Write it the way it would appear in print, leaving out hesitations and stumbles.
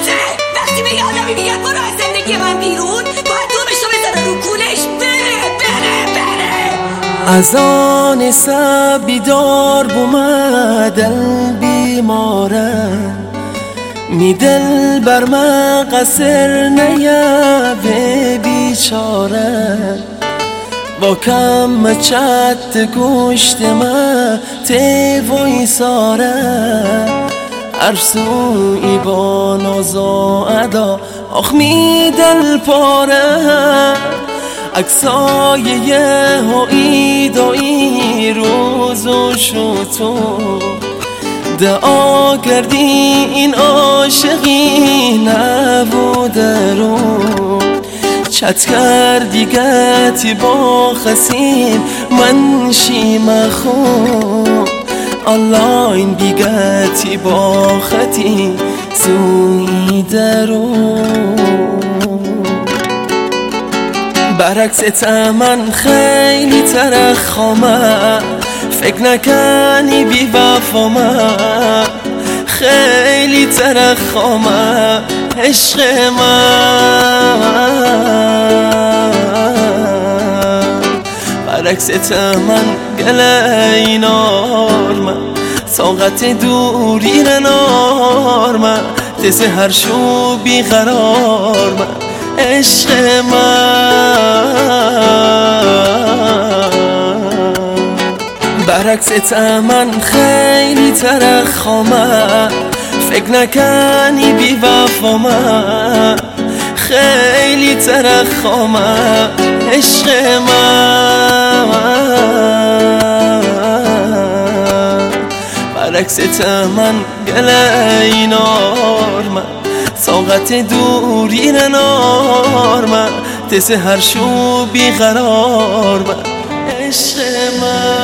یادته وقتی به یادمی میگن برو از زندگی من بیرون، باید دومشو بزنه رو کولش بره. از آن سب بیدار بومه دل بیماره، می دل بر من قصر نیا به بیچاره، با کم چت گوشت ما تیوی ساره، هر سوی با ناز و ادا آخ می دل پاره، عکسای هایی دایی روز و شوتو دعا کردی این عاشقی نبوده رو، چت کردی گتی با خسین من شیم خون، الله این بیگتی با خطی سوی درو، برعکس من خیلی ترخمه، فکر نکنی بی وفامه، خیلی ترخمه عشق من، برعکس من گله نارمه، طاقت دوری نارمه، تسه هر شو بی قرارمه عشق من، برعکس من خیلی ترخمه، فکر نکنی بی وفامه، خیلی ترخمه عشق من، برعکس من گله نارمه، طاقت دوری نارمه، تسه هر شو بی قرار من عشق من.